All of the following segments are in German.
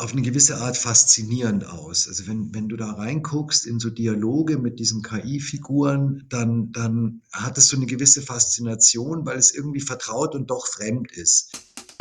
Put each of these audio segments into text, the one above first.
auf eine gewisse Art faszinierend aus. Also wenn du da reinguckst in so Dialoge mit diesen KI-Figuren, dann hat es so eine gewisse Faszination, weil es irgendwie vertraut und doch fremd ist.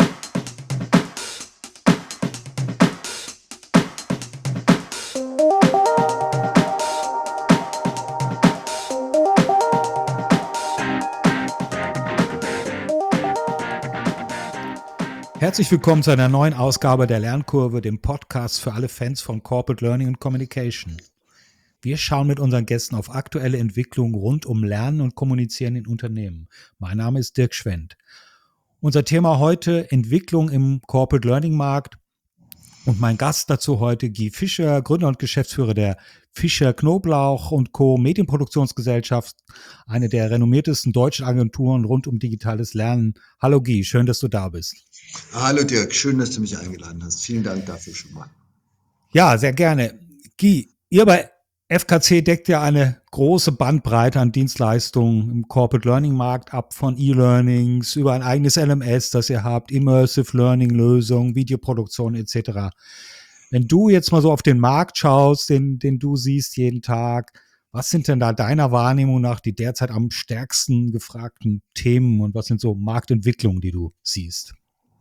Herzlich willkommen zu einer neuen Ausgabe der Lernkurve, dem Podcast für alle Fans von Corporate Learning und Communication. Wir schauen mit unseren Gästen auf aktuelle Entwicklungen rund um Lernen und Kommunizieren in Unternehmen. Mein Name ist Dirk Schwendt. Unser Thema heute: Entwicklung im Corporate Learning Markt. Und mein Gast dazu heute Guy Fischer, Gründer und Geschäftsführer der Fischer Knoblauch & Co. Medienproduktionsgesellschaft, eine der renommiertesten deutschen Agenturen rund um digitales Lernen. Hallo Guy, schön, dass du da bist. Hallo Dirk, schön, dass du mich eingeladen hast. Vielen Dank dafür schon mal. Ja, sehr gerne. Guy, ihr bei FKC deckt ja eine große Bandbreite an Dienstleistungen im Corporate Learning Markt ab, von E-Learnings über ein eigenes LMS, das ihr habt, Immersive Learning Lösungen, Videoproduktion etc. Wenn du jetzt mal so auf den Markt schaust, den du siehst jeden Tag, was sind denn da deiner Wahrnehmung nach die derzeit am stärksten gefragten Themen und was sind so Marktentwicklungen, die du siehst?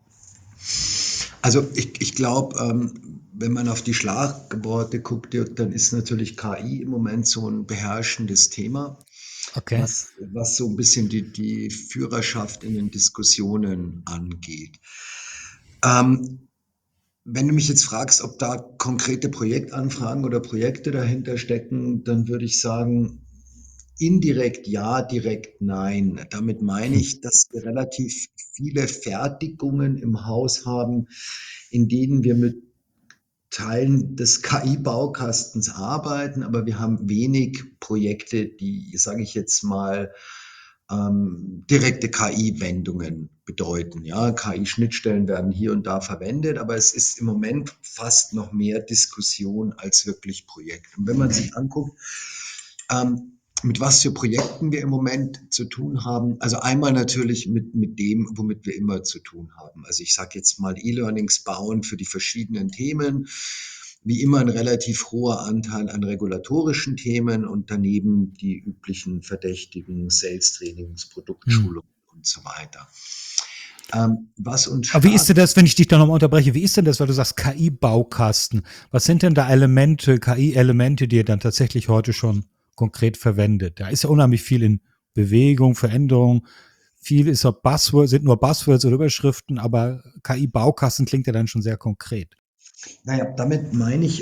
Also ich glaube, wenn man auf die Schlagworte guckt, Dirk, dann ist natürlich KI im Moment so ein beherrschendes Thema, Okay. was so ein bisschen die Führerschaft in den Diskussionen angeht. Ähm, Wenn du mich jetzt fragst, ob da konkrete Projektanfragen oder Projekte dahinter stecken, dann würde ich sagen, indirekt ja, direkt nein. Damit meine ich, dass wir relativ viele Fertigungen im Haus haben, in denen wir mit Teilen des KI-Baukastens arbeiten, aber wir haben wenig Projekte, die, sage ich jetzt mal, direkte KI-Wendungen bedeuten. Ja, KI-Schnittstellen werden hier und da verwendet, aber es ist im Moment fast noch mehr Diskussion als wirklich Projekt. Und wenn man sich anguckt, mit was für Projekten wir im Moment zu tun haben. Also einmal natürlich mit dem, womit wir immer zu tun haben. Also ich sage jetzt mal E-Learnings bauen für die verschiedenen Themen. Wie immer ein relativ hoher Anteil an regulatorischen Themen und daneben die üblichen Verdächtigen, Sales-Trainings, Produktschulungen und so weiter. Was uns Aber wie ist stark denn das, wenn ich dich da nochmal unterbreche, wie ist denn das, weil du sagst KI-Baukasten? Was sind denn da Elemente, KI-Elemente, die ihr dann tatsächlich heute schon konkret verwendet? Da ist ja unheimlich viel in Bewegung, Veränderung. Viel ist ja Buzzword, sind nur Buzzwords oder Überschriften, aber KI-Baukasten klingt ja dann schon sehr konkret. Naja, damit meine ich,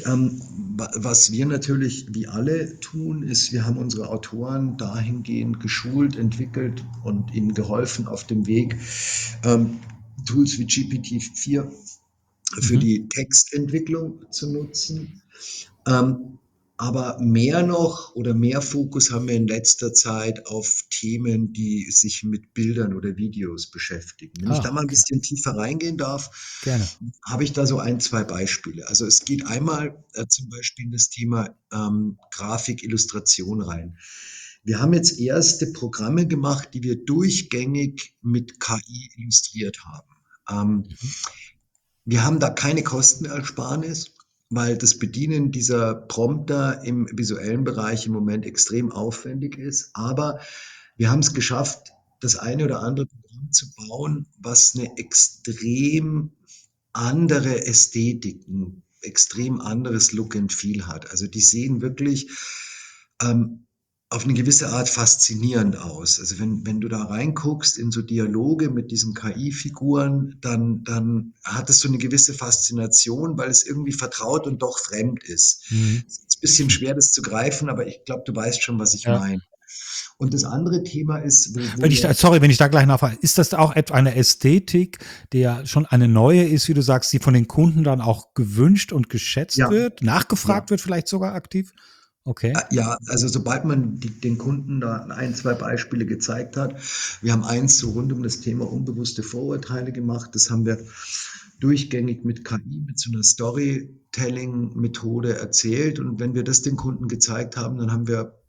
was wir natürlich wie alle tun, ist, wir haben unsere Autoren dahingehend geschult, entwickelt und ihnen geholfen auf dem Weg, ähm, Tools wie GPT-4 für Mhm. die Textentwicklung zu nutzen. Ähm, aber mehr noch oder mehr Fokus haben wir in letzter Zeit auf Themen, die sich mit Bildern oder Videos beschäftigen. Wenn ich da Ah, mal ein okay. bisschen tiefer reingehen darf, Gerne. habe ich da so ein, zwei Beispiele. Also es geht einmal zum Beispiel in das Thema Grafik, Illustration rein. Wir haben jetzt erste Programme gemacht, die wir durchgängig mit KI illustriert haben. Mhm. Wir haben da keine Kostenersparnis, weil das Bedienen dieser Prompter im visuellen Bereich im Moment extrem aufwendig ist. Aber wir haben es geschafft, das eine oder andere Programm zu bauen, was eine extrem andere Ästhetik, ein extrem anderes Look and Feel hat. Also die sehen wirklich ähm, auf eine gewisse Art faszinierend aus. Also wenn du da reinguckst in so Dialoge mit diesen KI-Figuren, dann hat es so eine gewisse Faszination, weil es irgendwie vertraut und doch fremd ist. Mhm. Es ist ein bisschen schwer, das zu greifen, aber ich glaube, du weißt schon, was ich Ja. meine. Und das andere Thema ist, wo Wenn ich wir da, sorry, wenn ich da gleich nachfrage, ist das auch etwa eine Ästhetik, die ja schon eine neue ist, wie du sagst, die von den Kunden dann auch gewünscht und geschätzt ja, wird, ja. nachgefragt wird, vielleicht sogar aktiv? Okay. Ja, also sobald man den Kunden da ein, zwei Beispiele gezeigt hat, wir haben eins so rund um das Thema unbewusste Vorurteile gemacht, das haben wir durchgängig mit KI, mit so einer Storytelling-Methode erzählt und wenn wir das den Kunden gezeigt haben, dann haben wir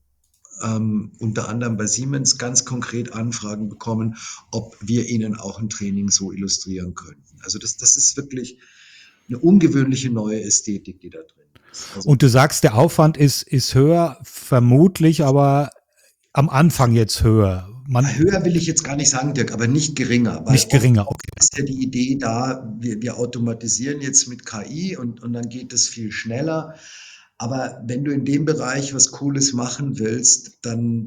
unter anderem bei Siemens ganz konkret Anfragen bekommen, ob wir ihnen auch ein Training so illustrieren könnten. Also das ist wirklich eine ungewöhnliche neue Ästhetik, die da drin ist. Also Und du sagst, der Aufwand ist höher, vermutlich, aber am Anfang jetzt höher. höher will ich jetzt gar nicht sagen, Dirk, aber nicht geringer, weil Nicht oft, geringer, oft okay. ist ja die Idee da, wir automatisieren jetzt mit KI und dann geht es viel schneller. Aber wenn du in dem Bereich was Cooles machen willst,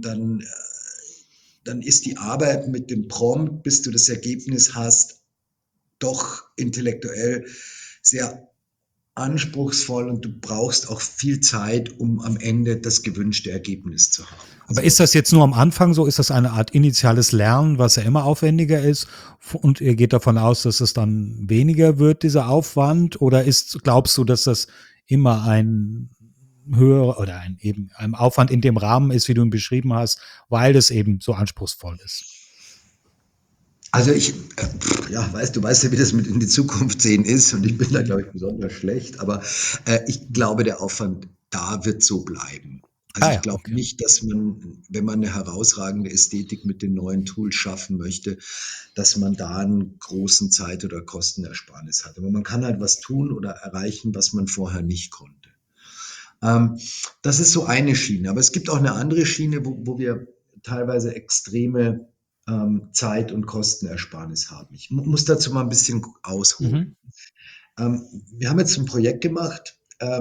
dann ist die Arbeit mit dem Prompt, bis du das Ergebnis hast, doch intellektuell sehr anspruchsvoll und du brauchst auch viel Zeit, um am Ende das gewünschte Ergebnis zu haben. Aber Also ist das jetzt nur am Anfang so? Ist das eine Art initiales Lernen, was ja immer aufwendiger ist? Und ihr geht davon aus, dass es dann weniger wird, dieser Aufwand? Oder glaubst du, dass das immer ein höherer oder ein Aufwand in dem Rahmen ist, wie du ihn beschrieben hast, weil es eben so anspruchsvoll ist? Also ja, du weißt ja, wie das mit in die Zukunft sehen ist und ich bin da, glaube ich, besonders schlecht, aber ich glaube, der Aufwand da wird so bleiben. Also Ah ich ja, glaube okay. nicht, dass man, wenn man eine herausragende Ästhetik mit den neuen Tools schaffen möchte, dass man da einen großen Zeit- oder Kostenersparnis hat. Aber man kann halt was tun oder erreichen, was man vorher nicht konnte. Ähm, Das ist so eine Schiene. Aber es gibt auch eine andere Schiene, wo wir teilweise extreme Zeit- und Kostenersparnis haben. Ich muss dazu mal ein bisschen Mhm. ausholen. Wir haben jetzt ein Projekt gemacht.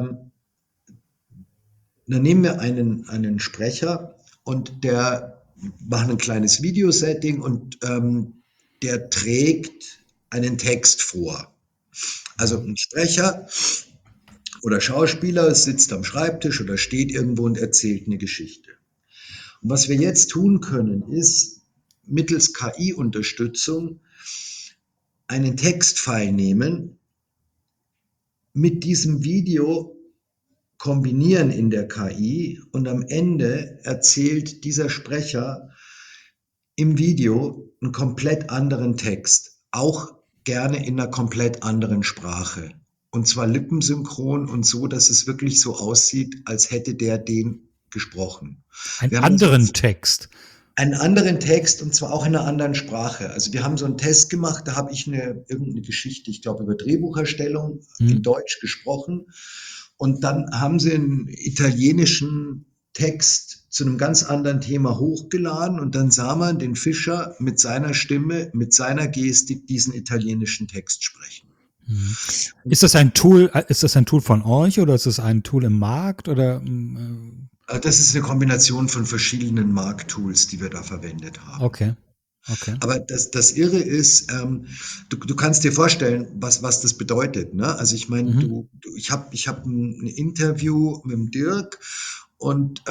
Dann nehmen wir einen Sprecher und der macht ein kleines Videosetting und der trägt einen Text vor. Also Ja. ein Sprecher oder Schauspieler sitzt am Schreibtisch oder steht irgendwo und erzählt eine Geschichte. Und was wir jetzt tun können, ist mittels KI-Unterstützung einen Textfile nehmen, mit diesem Video kombinieren in der KI und am Ende erzählt dieser Sprecher im Video einen komplett anderen Text, auch gerne in einer komplett anderen Sprache. Und zwar lippensynchron und so, dass es wirklich so aussieht, als hätte der den gesprochen. Einen Wir haben das anderen jetzt Text. einen anderen Text und zwar auch in einer anderen Sprache. Also wir haben so einen Test gemacht, da habe ich irgendeine Geschichte, ich glaube über Drehbucherstellung in Mhm. Deutsch gesprochen und dann haben sie einen italienischen Text zu einem ganz anderen Thema hochgeladen und dann sah man den Fischer mit seiner Stimme, mit seiner Gestik diesen italienischen Text sprechen. Mhm. Ist das ein Tool von euch oder ist es ein Tool im Markt oder Das ist eine Kombination von verschiedenen Markttools, die wir da verwendet haben. okay, okay. Aber das Irre ist, du kannst dir vorstellen, was das bedeutet. Ne? Also ich meine, Mhm. ich hab ein Interview mit dem Dirk und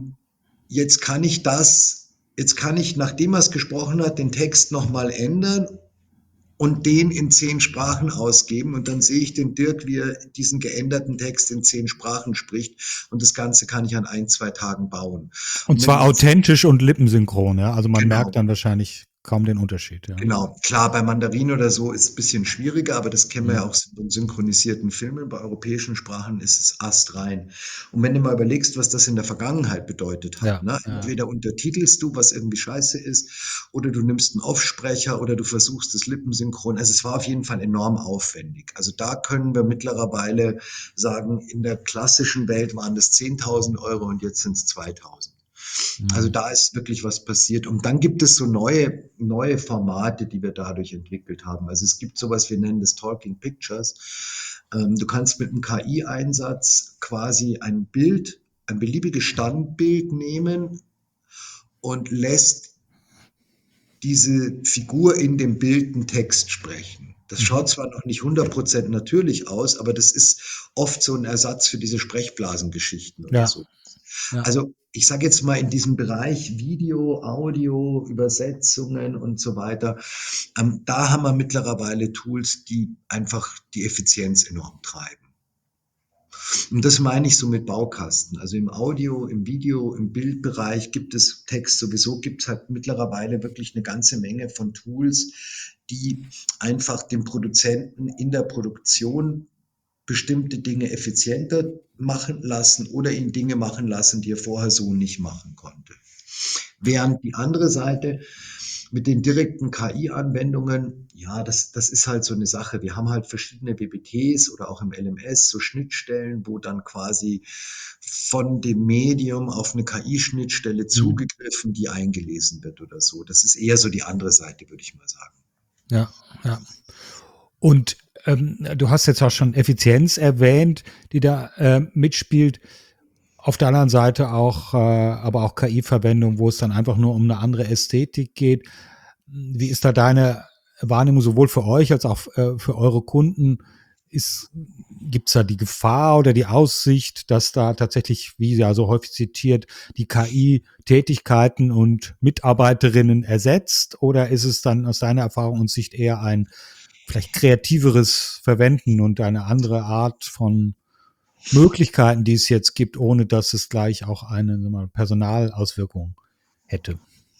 jetzt kann ich, nachdem er es gesprochen hat, den Text nochmal ändern und den in 10 Sprachen ausgeben und dann sehe ich den Dirk, wie er diesen geänderten Text in 10 Sprachen spricht und das Ganze kann ich an 1, 2 Tagen bauen. Und Und wenn du zwar jetzt authentisch und lippensynchron, ja. Also man merkt genau. dann wahrscheinlich kaum den Unterschied, ja. Genau, klar, bei Mandarin oder so ist es ein bisschen schwieriger, aber das kennen wir ja Mhm. auch von synchronisierten Filmen. Bei europäischen Sprachen ist es astrein. Und wenn du mal überlegst, was das in der Vergangenheit bedeutet hat, Ja, ne? ja. Entweder untertitelst du, was irgendwie scheiße ist, oder du nimmst einen Offsprecher oder du versuchst das lippensynchron. Also es war auf jeden Fall enorm aufwendig. Also da können wir mittlerweile sagen, in der klassischen Welt waren das 10.000 € und jetzt sind es 2.000. Also Mhm. da ist wirklich was passiert. Und dann gibt es so neue Formate, die wir dadurch entwickelt haben. Also es gibt sowas, wir nennen das Talking Pictures. Du kannst mit einem KI-Einsatz quasi ein beliebiges Standbild nehmen und lässt diese Figur in dem Bild einen Text sprechen. Das Mhm. schaut zwar noch nicht 100% natürlich aus, aber das ist oft so ein Ersatz für diese Sprechblasengeschichten oder Ja, so. ja. Also ich sage jetzt mal in diesem Bereich Video, Audio, Übersetzungen und so weiter, da haben wir mittlerweile Tools, die einfach die Effizienz enorm treiben. Und das meine ich so mit Baukasten. Also im Audio, im Video, im Bildbereich gibt es Text sowieso, gibt es halt mittlerweile wirklich eine ganze Menge von Tools, die einfach dem Produzenten in der Produktion bestimmte Dinge effizienter machen lassen oder ihn Dinge machen lassen, die er vorher so nicht machen konnte. Während die andere Seite, Mit den direkten KI-Anwendungen, ja, das ist halt so eine Sache. Wir haben halt verschiedene BBTs oder auch im LMS so Schnittstellen, wo dann quasi von dem Medium auf eine KI-Schnittstelle Mhm. zugegriffen, die eingelesen wird oder so. Das ist eher so die andere Seite, würde ich mal sagen. Ja, ja. Und du hast jetzt auch schon Effizienz erwähnt, die da mitspielt. Auf der anderen Seite auch, aber auch KI-Verwendung, wo es dann einfach nur um eine andere Ästhetik geht. Wie ist da deine Wahrnehmung sowohl für euch als auch für eure Kunden? Gibt es da die Gefahr oder die Aussicht, dass da tatsächlich, wie ja so häufig zitiert, die KI Tätigkeiten und Mitarbeiterinnen ersetzt? Oder ist es dann aus deiner Erfahrung und Sicht eher ein vielleicht kreativeres Verwenden und eine andere Art von Möglichkeiten, die es jetzt gibt, ohne dass es gleich auch eine sagen wir mal, Personalauswirkung hätte?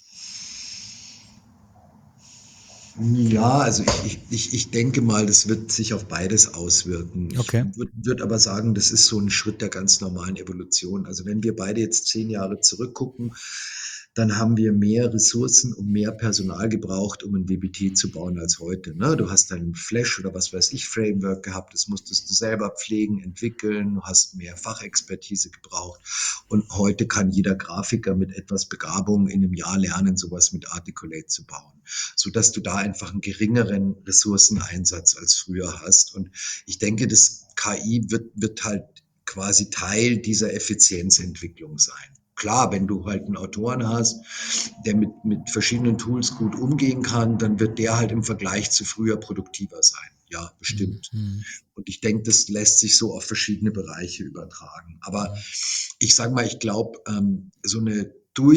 Ja, also ich denke mal, das wird sich auf beides auswirken. Ich Okay. würde aber sagen, das ist so ein Schritt der ganz normalen Evolution. Also wenn wir beide jetzt 10 Jahre zurückgucken, dann haben wir mehr Ressourcen und mehr Personal gebraucht, um ein WBT zu bauen als heute. Ne? Du hast ein Flash oder was weiß ich Framework gehabt, das musstest du selber pflegen, entwickeln, du hast mehr Fachexpertise gebraucht. Und heute kann jeder Grafiker mit etwas Begabung in einem Jahr lernen, sowas mit Articulate zu bauen, sodass du da einfach einen geringeren Ressourceneinsatz als früher hast. Und ich denke, das KI wird halt quasi Teil dieser Effizienzentwicklung sein. Klar, wenn du halt einen Autoren hast, der mit verschiedenen Tools gut umgehen kann, dann wird der halt im Vergleich zu früher produktiver sein. Ja, bestimmt. Mhm. Und ich denke, das lässt sich so auf verschiedene Bereiche übertragen. Aber ich sage mal, ich glaube, so eine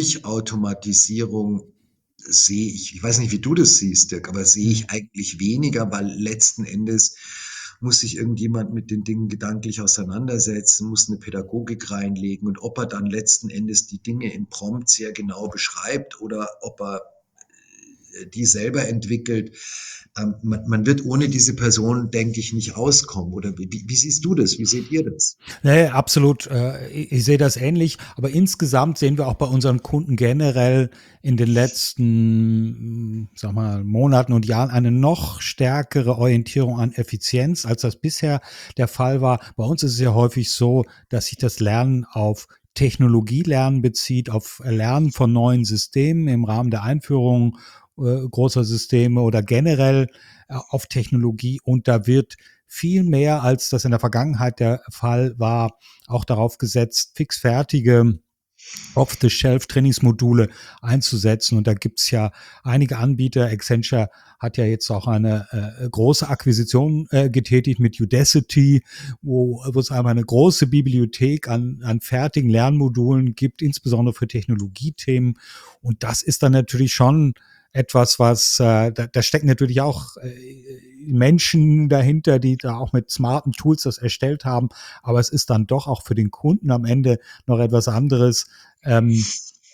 Durchautomatisierung sehe ich weiß nicht, wie du das siehst, Dirk, aber sehe Mhm. ich eigentlich weniger, weil letzten Endes muss sich irgendjemand mit den Dingen gedanklich auseinandersetzen, muss eine Pädagogik reinlegen und ob er dann letzten Endes die Dinge im Prompt sehr genau beschreibt oder ob er die selber entwickelt. Man wird ohne diese Person, denke ich, nicht auskommen. Oder wie siehst du das? Wie seht ihr das? Nee, absolut. Ich sehe das ähnlich, aber insgesamt sehen wir auch bei unseren Kunden generell in den letzten, sag mal, Monaten und Jahren eine noch stärkere Orientierung an Effizienz, als das bisher der Fall war. Bei uns ist es ja häufig so, dass sich das Lernen auf Technologielernen bezieht, auf Erlernen von neuen Systemen im Rahmen der Einführung großer Systeme oder generell auf Technologie, und da wird viel mehr, als das in der Vergangenheit der Fall war, auch darauf gesetzt, fixfertige Off-the-Shelf-Trainingsmodule einzusetzen. Und da gibt's ja einige Anbieter. Accenture hat ja jetzt auch eine große Akquisition getätigt mit Udacity, wo es einmal eine große Bibliothek an fertigen Lernmodulen gibt, insbesondere für Technologiethemen. Und das ist dann natürlich schon etwas, was da stecken natürlich auch Menschen dahinter, die da auch mit smarten Tools das erstellt haben. Aber es ist dann doch auch für den Kunden am Ende noch etwas anderes, ähm,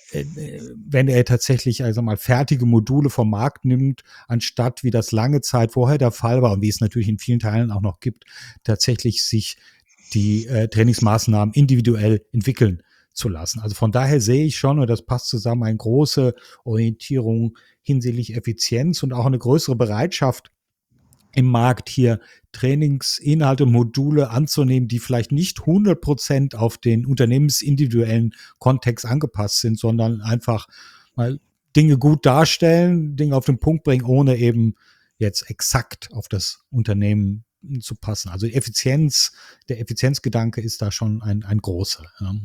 wenn er tatsächlich also mal fertige Module vom Markt nimmt, anstatt wie das lange Zeit vorher der Fall war und wie es natürlich in vielen Teilen auch noch gibt, tatsächlich sich die Trainingsmaßnahmen individuell entwickeln zu lassen. Also von daher sehe ich schon, und das passt zusammen, eine große Orientierung hinsichtlich Effizienz und auch eine größere Bereitschaft im Markt hier Trainingsinhalte, Module anzunehmen, die vielleicht nicht 100% auf den unternehmensindividuellen Kontext angepasst sind, sondern einfach mal Dinge gut darstellen, Dinge auf den Punkt bringen, ohne eben jetzt exakt auf das Unternehmen zu passen. Also Effizienz, der Effizienzgedanke ist da schon ein großer. Ja.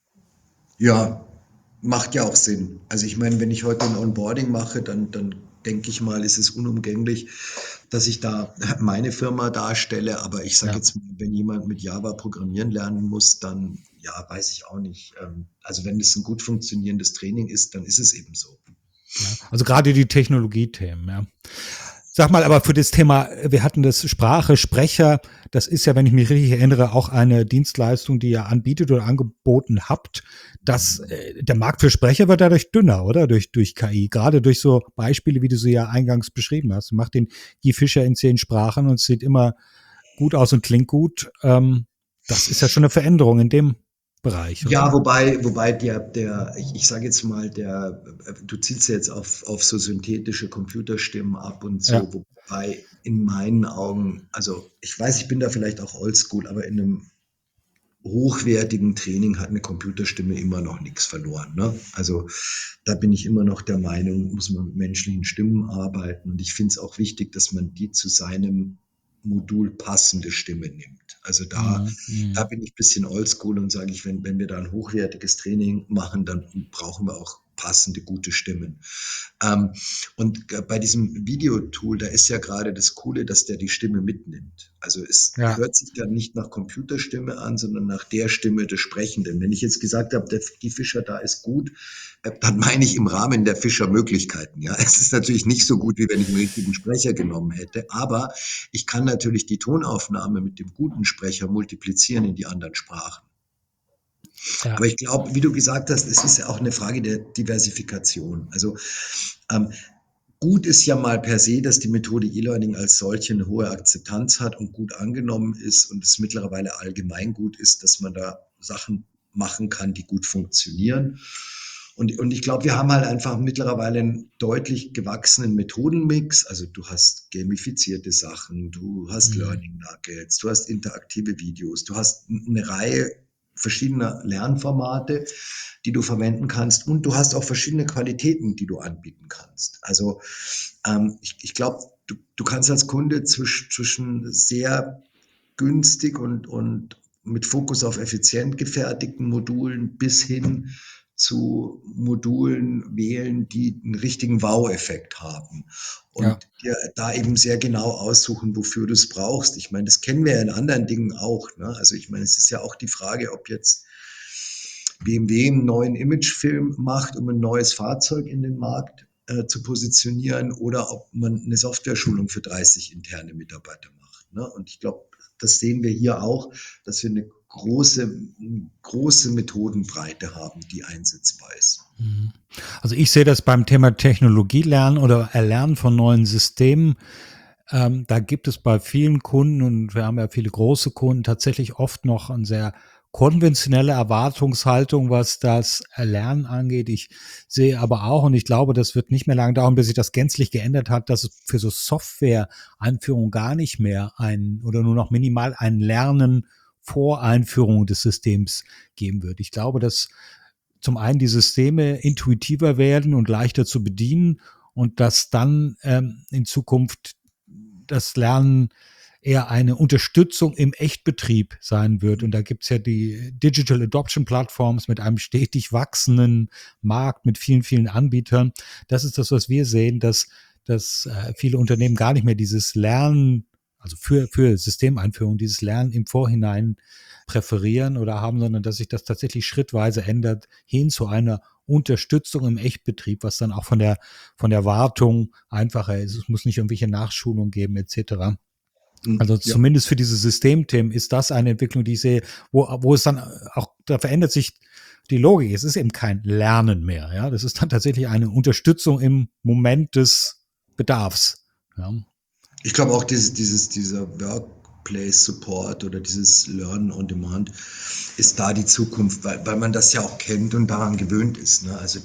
Ja, macht ja auch Sinn. Also ich meine, wenn ich heute ein Onboarding mache, dann denke ich mal, ist es unumgänglich, dass ich da meine Firma darstelle. Aber ich sage Ja. jetzt mal, wenn jemand mit Java programmieren lernen muss, dann ja, weiß ich auch nicht. Also wenn es ein gut funktionierendes Training ist, dann ist es eben so. Ja, also gerade die Technologiethemen, ja. Sag mal, aber für das Thema, wir hatten das Sprache, Sprecher, das ist ja, wenn ich mich richtig erinnere, auch eine Dienstleistung, die ihr anbietet oder angeboten habt. Der Markt für Sprecher wird dadurch dünner, oder? Durch KI. Gerade durch so Beispiele, wie du sie ja eingangs beschrieben hast. Du machst den Guy Fischer in 10 Sprachen und es sieht immer gut aus und klingt gut. Das ist ja schon eine Veränderung in dem. Bereich, Ja, oder? wobei ich sage jetzt mal, du zielst ja jetzt auf so synthetische Computerstimmen ab und Ja, so, wobei in meinen Augen, also ich weiß, ich bin da vielleicht auch oldschool, aber in einem hochwertigen Training hat eine Computerstimme immer noch nichts verloren. Ne? Also da bin ich immer noch der Meinung, muss man mit menschlichen Stimmen arbeiten. Und ich finde es auch wichtig, dass man die zu seinem Modul passende Stimme nimmt. Also mhm. da Mhm. bin ich ein bisschen oldschool und sage ich, wenn wir da ein hochwertiges Training machen, dann brauchen wir auch passende, gute Stimmen. Ähm, und bei diesem Videotool, da ist ja gerade das Coole, dass der die Stimme mitnimmt. Also es Ja, hört sich dann nicht nach Computerstimme an, sondern nach der Stimme des Sprechenden. Wenn ich jetzt gesagt habe, die Fischer da ist gut, dann meine ich im Rahmen der Fischer-Möglichkeiten. Ja, es ist natürlich nicht so gut, wie wenn ich einen richtigen Sprecher genommen hätte, aber ich kann natürlich die Tonaufnahme mit dem guten Sprecher multiplizieren in die anderen Sprachen. ja, Aber ich glaube, wie du gesagt hast, es ist ja auch eine Frage der Diversifikation. Also ähm, gut ist ja mal per se, dass die Methode E-Learning als solche eine hohe Akzeptanz hat und gut angenommen ist und es mittlerweile allgemein gut ist, dass man da Sachen machen kann, die gut funktionieren. Und ich glaube, wir haben halt einfach mittlerweile einen deutlich gewachsenen Methodenmix. Also du hast gamifizierte Sachen, du hast mhm. Learning Nuggets, du hast interaktive Videos, du hast eine Reihe verschiedener Lernformate, die du verwenden kannst und du hast auch verschiedene Qualitäten, die du anbieten kannst. Also ich glaube, du kannst als Kunde zwischen sehr günstig und mit Fokus auf effizient gefertigten Modulen bis hin zu Modulen wählen, die einen richtigen Wow-Effekt haben Ja, und dir da eben sehr genau aussuchen, wofür du es brauchst. Ich meine, das kennen wir ja in anderen Dingen auch. Ne? Also ich meine, es ist ja auch die Frage, ob jetzt BMW einen neuen Imagefilm macht, um ein neues Fahrzeug in den Markt zu positionieren oder ob man eine Software-Schulung für 30 interne Mitarbeiter macht. Ne? Und ich glaube, das sehen wir hier auch, dass wir eine große Methodenbreite haben, die einsetzbar ist. mhm. Also ich sehe das beim Thema Technologielernen oder Erlernen von neuen Systemen. Da gibt es bei vielen Kunden, und wir haben ja viele große Kunden, tatsächlich oft noch eine sehr konventionelle Erwartungshaltung, was das Erlernen angeht. Ich sehe aber auch, und ich glaube, das wird nicht mehr lange dauern, bis sich das gänzlich geändert hat, dass es für so Software-Einführung gar nicht mehr ein oder nur noch minimal ein Lernen vor Einführung des Systems geben wird. Ich glaube, dass zum einen die Systeme intuitiver werden und leichter zu bedienen und dass dann in Zukunft das Lernen eher eine Unterstützung im Echtbetrieb sein wird. Und da gibt's ja die Digital Adoption Plattforms mit einem stetig wachsenden Markt, mit vielen, vielen Anbietern. Das ist das, was wir sehen, dass viele Unternehmen gar nicht mehr dieses Lernen, also für Systemeinführung, dieses Lernen im Vorhinein präferieren oder haben, sondern dass sich das tatsächlich schrittweise ändert hin zu einer Unterstützung im Echtbetrieb, was dann auch von der Wartung einfacher ist. Es muss nicht irgendwelche Nachschulungen geben etc. Also Ja. zumindest für diese Systemthemen ist das eine Entwicklung, die ich sehe, wo es dann auch, da verändert sich die Logik. Es ist eben kein Lernen mehr. Ja, das ist dann tatsächlich eine Unterstützung im Moment des Bedarfs. Ja, Ich glaube auch dieser Workplace Support oder dieses Learn on Demand ist da die Zukunft, weil man das ja auch kennt und daran gewöhnt ist. Ne? Also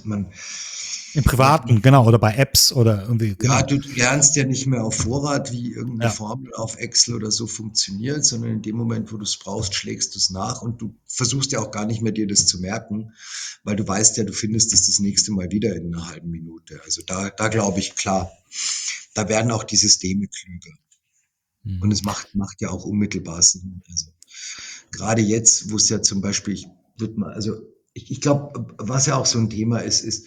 im man, Privaten, genau, oder bei Apps oder irgendwie, ja, genau. du lernst ja nicht mehr auf Vorrat, wie irgendeine Ja, Formel auf Excel oder so funktioniert, sondern in dem Moment, wo du es brauchst, schlägst du es nach und du versuchst ja auch gar nicht mehr dir das zu merken, weil du weißt ja, du findest es das nächste Mal wieder in einer halben Minute. Also da glaube ich, klar, da werden auch die Systeme klüger. Und mhm. es macht ja auch unmittelbar Sinn. Also gerade jetzt, wo es ja zum Beispiel, ich glaube, was ja auch so ein Thema ist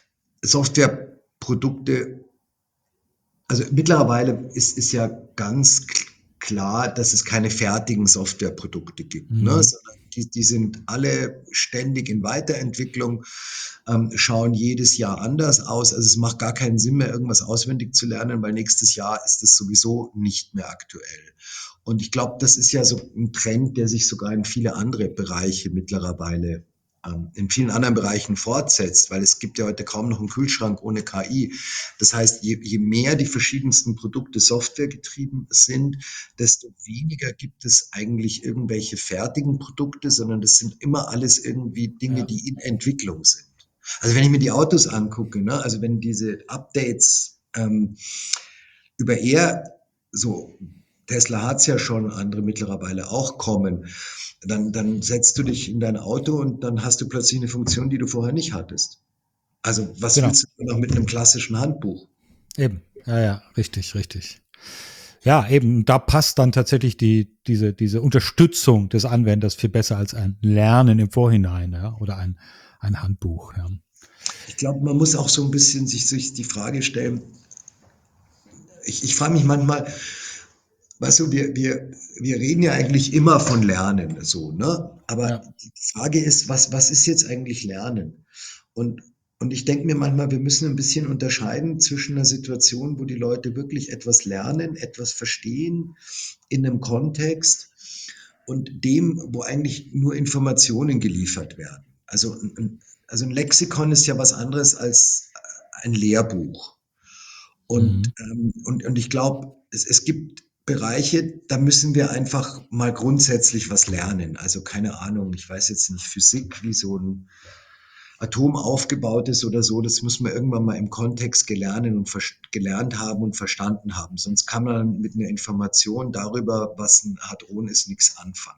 Softwareprodukte. Also mittlerweile ist ja ganz klar, dass es keine fertigen Softwareprodukte gibt, ne? Mhm. Sondern die sind alle ständig in Weiterentwicklung, schauen jedes Jahr anders aus. Also es macht gar keinen Sinn mehr, irgendwas auswendig zu lernen, weil nächstes Jahr ist es sowieso nicht mehr aktuell. Und ich glaube, das ist ja so ein Trend, der sich sogar in viele andere Bereiche mittlerweile in vielen anderen Bereichen fortsetzt, weil es gibt ja heute kaum noch einen Kühlschrank ohne KI. Das heißt, je mehr die verschiedensten Produkte softwaregetrieben sind, desto weniger gibt es eigentlich irgendwelche fertigen Produkte, sondern das sind immer alles irgendwie Dinge, Ja, die in Entwicklung sind. Also wenn ich mir die Autos angucke, ne, also wenn diese Updates über Air, so Tesla hat's ja schon, andere mittlerweile auch kommen, dann setzt du dich in dein Auto und dann hast du plötzlich eine Funktion, die du vorher nicht hattest. Also was genau. willst du noch mit einem klassischen Handbuch? Eben. Ja, ja, richtig, richtig. Ja, eben, da passt dann tatsächlich diese Unterstützung des Anwenders viel besser als ein Lernen im Vorhinein, ja, oder ein Handbuch, ja. Ich glaube, man muss auch so ein bisschen sich die Frage stellen, ich frage mich manchmal, weißt du, wir reden ja eigentlich immer von Lernen, so, ne? Aber Ja, die Frage ist, was ist jetzt eigentlich Lernen? Und, und ich denke mir manchmal, wir müssen ein bisschen unterscheiden zwischen einer Situation, wo die Leute wirklich etwas lernen, etwas verstehen in einem Kontext und dem, wo eigentlich nur Informationen geliefert werden. Also ein Lexikon ist ja was anderes als ein Lehrbuch. mhm. Und ich glaube, es gibt Bereiche, da müssen wir einfach mal grundsätzlich was lernen. Also keine Ahnung, ich weiß jetzt nicht Physik, wie so ein Atom aufgebaut ist oder so, das muss man irgendwann mal im Kontext gelernt haben und verstanden haben. Sonst kann man mit einer Information darüber, was ein Hadron ist, nichts anfangen.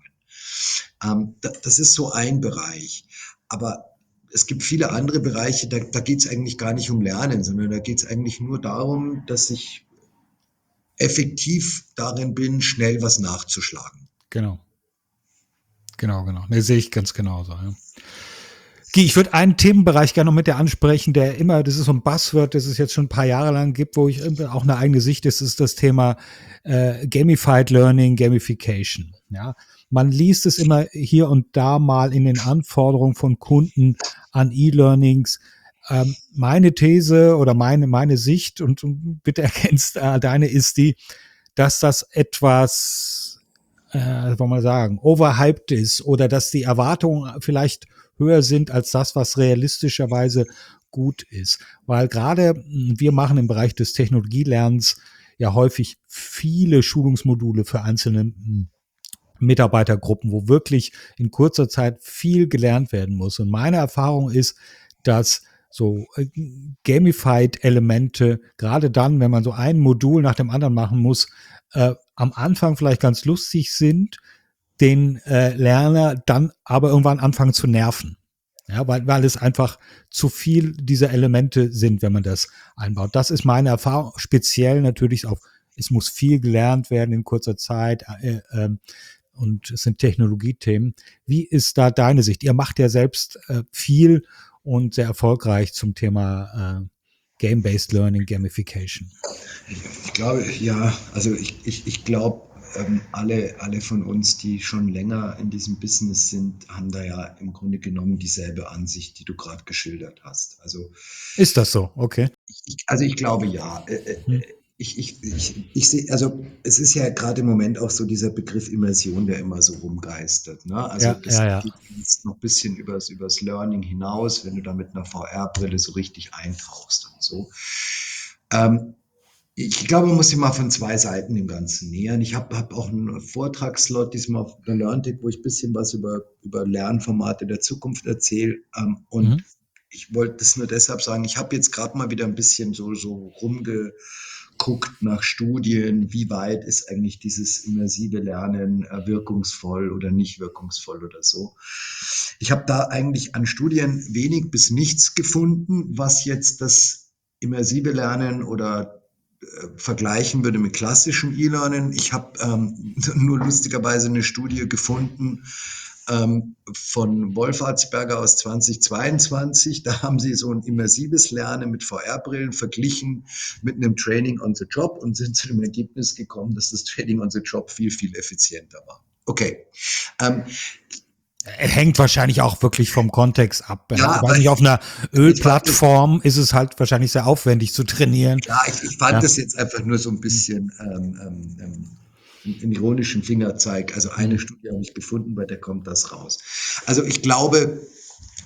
Das ist so ein Bereich. Aber es gibt viele andere Bereiche, da geht es eigentlich gar nicht um Lernen, sondern da geht es eigentlich nur darum, dass ich effektiv darin bin, schnell was nachzuschlagen. Genau. Genau, genau. Ne, sehe ich ganz genauso, ja. Guy, ich würde einen Themenbereich gerne noch mit dir ansprechen, der immer, das ist so ein Buzzword, das es jetzt schon ein paar Jahre lang gibt, wo ich auch eine eigene Sicht ist das Thema Gamified Learning, Gamification. Ja, man liest es immer hier und da mal in den Anforderungen von Kunden an E-Learnings. Meine These oder meine Sicht und bitte erkennst deine ist die, dass das etwas, wollen wir sagen, overhyped ist oder dass die Erwartungen vielleicht höher sind als das, was realistischerweise gut ist. Weil gerade wir machen im Bereich des Technologielernens ja häufig viele Schulungsmodule für einzelne Mitarbeitergruppen, wo wirklich in kurzer Zeit viel gelernt werden muss. Und meine Erfahrung ist, dass so Gamified-Elemente, gerade dann, wenn man so ein Modul nach dem anderen machen muss, am Anfang vielleicht ganz lustig sind, den Lerner dann aber irgendwann anfangen zu nerven. Ja, weil es einfach zu viel dieser Elemente sind, wenn man das einbaut. Das ist meine Erfahrung, speziell natürlich auch, es muss viel gelernt werden in kurzer Zeit und es sind Technologiethemen. Wie ist da deine Sicht? Ihr macht ja selbst viel und sehr erfolgreich zum Thema Game-Based Learning, Gamification. Ich glaube, ja, also ich glaube, alle von uns, die schon länger in diesem Business sind, haben da ja im Grunde genommen dieselbe Ansicht, die du gerade geschildert hast. Ist das so? Okay. Also ich glaube ja. Hm. Ich sehe, also es ist ja gerade im Moment auch so dieser Begriff Immersion, der immer so rumgeistert. Ne? Also Ja, das ja, ja. geht jetzt noch ein bisschen übers Learning hinaus, wenn du da mit einer VR-Brille so richtig eintauchst und so. Ähm, Ich glaube, man muss sich mal von zwei Seiten dem Ganzen nähern. Ich hab auch einen Vortragslot diesmal auf der LearnTech, wo ich ein bisschen was über Lernformate der Zukunft erzähle. Und Mhm. ich wollte das nur deshalb sagen, ich habe jetzt gerade mal wieder ein bisschen so rumgeguckt nach Studien, wie weit ist eigentlich dieses immersive Lernen wirkungsvoll oder nicht wirkungsvoll oder so. Ich habe da eigentlich an Studien wenig bis nichts gefunden, was jetzt das immersive Lernen oder vergleichen würde mit klassischem E-Learning. Ich habe nur lustigerweise eine Studie gefunden von Wolfarzberger aus 2022. Da haben sie so ein immersives Lernen mit VR-Brillen verglichen mit einem Training on the Job und sind zu dem Ergebnis gekommen, dass das Training on the Job viel, viel effizienter war. Okay. Ähm, Hängt wahrscheinlich auch wirklich vom Kontext ab. Ja. ja, Ich weiß aber nicht, auf einer ich fand das, Ölplattform ist es halt wahrscheinlich sehr aufwendig zu trainieren. ja, ich fand Ja. das jetzt einfach nur so ein bisschen einen ironischen Fingerzeig. Also eine Mhm. Studie habe ich gefunden, bei der kommt das raus. Also ich glaube,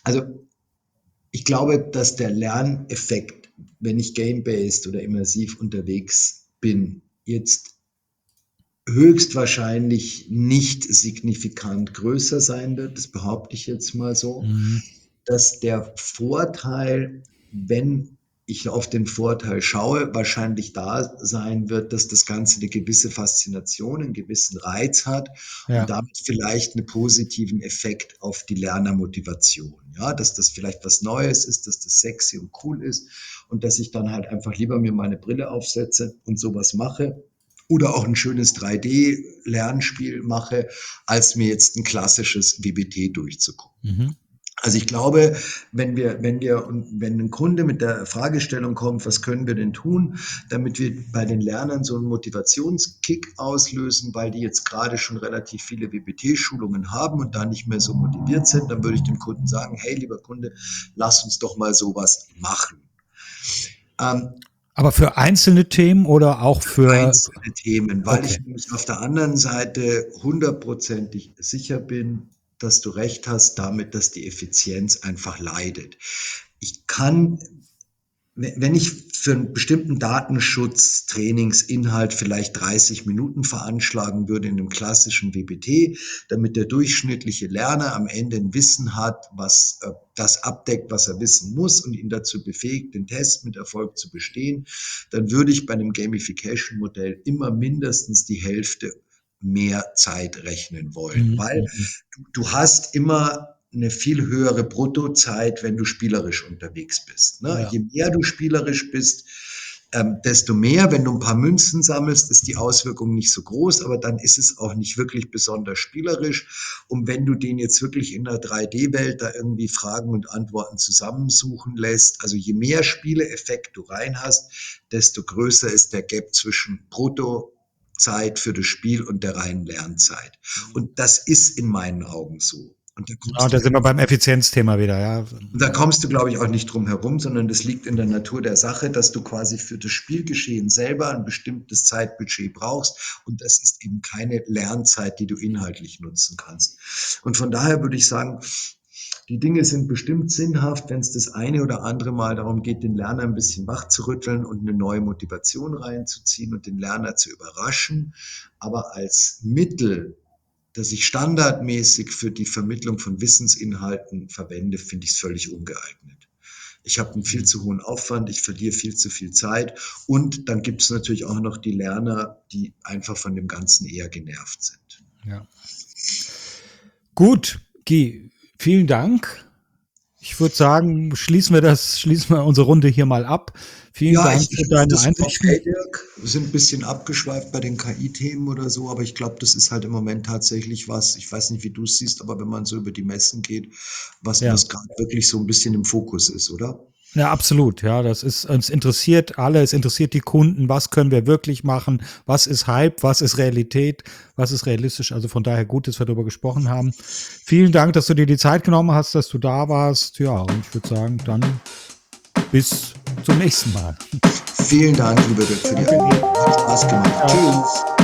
Also ich glaube, dass der Lerneffekt, wenn ich game-based oder immersiv unterwegs bin, jetzt höchstwahrscheinlich nicht signifikant größer sein wird. Das behaupte ich jetzt mal so. Mhm. Dass der Vorteil, wenn ich auf den Vorteil schaue, wahrscheinlich da sein wird, dass das Ganze eine gewisse Faszination, einen gewissen Reiz hat und Ja. damit vielleicht einen positiven Effekt auf die Lernermotivation. Ja, dass das vielleicht was Neues ist, dass das sexy und cool ist und dass ich dann halt einfach lieber mir meine Brille aufsetze und sowas mache oder auch ein schönes 3D-Lernspiel mache, als mir jetzt ein klassisches WBT durchzugucken. Mhm. Also ich glaube, wenn ein Kunde mit der Fragestellung kommt, was können wir denn tun, damit wir bei den Lernern so einen Motivationskick auslösen, weil die jetzt gerade schon relativ viele WBT-Schulungen haben und da nicht mehr so motiviert sind, dann würde ich dem Kunden sagen, hey, lieber Kunde, lass uns doch mal sowas machen. Aber für einzelne Themen oder auch für, Einzelne Themen, weil okay. ich nämlich auf der anderen Seite hundertprozentig sicher bin, dass du recht hast damit, dass die Effizienz einfach leidet. Ich kann, wenn ich für einen bestimmten Datenschutz-Trainingsinhalt vielleicht 30 Minuten veranschlagen würde in einem klassischen WBT, damit der durchschnittliche Lerner am Ende ein Wissen hat, was das abdeckt, was er wissen muss und ihn dazu befähigt, den Test mit Erfolg zu bestehen, dann würde ich bei einem Gamification-Modell immer mindestens die Hälfte mehr Zeit rechnen wollen, Mhm. weil Mhm. du hast immer eine viel höhere Bruttozeit, wenn du spielerisch unterwegs bist. Ne? Ja. Je mehr du spielerisch bist, desto mehr. Wenn du ein paar Münzen sammelst, ist die Auswirkung nicht so groß, aber dann ist es auch nicht wirklich besonders spielerisch. Und wenn du den jetzt wirklich in der 3D-Welt da irgendwie Fragen und Antworten zusammensuchen lässt, also je mehr Spieleeffekt du rein hast, desto größer ist der Gap zwischen Bruttozeit für das Spiel und der reinen Lernzeit. Und das ist in meinen Augen so. Und Und da sind wir beim Effizienzthema wieder, ja. da kommst du, glaube ich, auch nicht drum herum, sondern das liegt in der Natur der Sache, dass du quasi für das Spielgeschehen selber ein bestimmtes Zeitbudget brauchst. Und das ist eben keine Lernzeit, die du inhaltlich nutzen kannst. Und von daher würde ich sagen, die Dinge sind bestimmt sinnhaft, wenn es das eine oder andere Mal darum geht, den Lerner ein bisschen wach zu rütteln und eine neue Motivation reinzuziehen und den Lerner zu überraschen. Aber als Mittel, das ich standardmäßig für die Vermittlung von Wissensinhalten verwende, finde ich es völlig ungeeignet. Ich habe einen viel zu hohen Aufwand, ich verliere viel zu viel Zeit und dann gibt es natürlich auch noch die Lerner, die einfach von dem Ganzen eher genervt sind. Ja. Gut, Guy, vielen Dank. Ich würde sagen, schließen wir unsere Runde hier mal ab. Vielen Ja, Dank ich für hoffe, deine das war Einsichten. okay, Dirk. Wir sind ein bisschen abgeschweift bei den KI-Themen oder so, aber ich glaube, das ist halt im Moment tatsächlich was, ich weiß nicht, wie du es siehst, aber wenn man so über die Messen geht, Ja. was gerade wirklich so ein bisschen im Fokus ist, oder? Ja, absolut. Ja, das ist, uns interessiert alle, es interessiert die Kunden, was können wir wirklich machen, was ist Hype, was ist Realität, was ist realistisch. Also von daher gut, dass wir darüber gesprochen haben. Vielen Dank, dass du dir die Zeit genommen hast, dass du da warst. Ja, und ich würde sagen, dann bis zum nächsten Mal. Vielen Dank, lieber Dirk, für die Einladung. Hat Spaß gemacht. Ja. Tschüss.